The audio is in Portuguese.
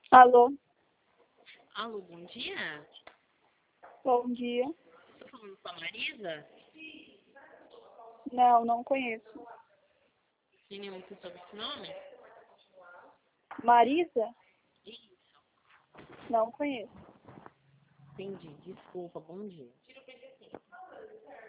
Alô, Alô, bom dia. bom dia. Estou falando com a Marisa. Não, não conheço. Tem nenhum que soube esse nome? Marisa? Isso. Não conheço. Entendi. Desculpa, bom dia.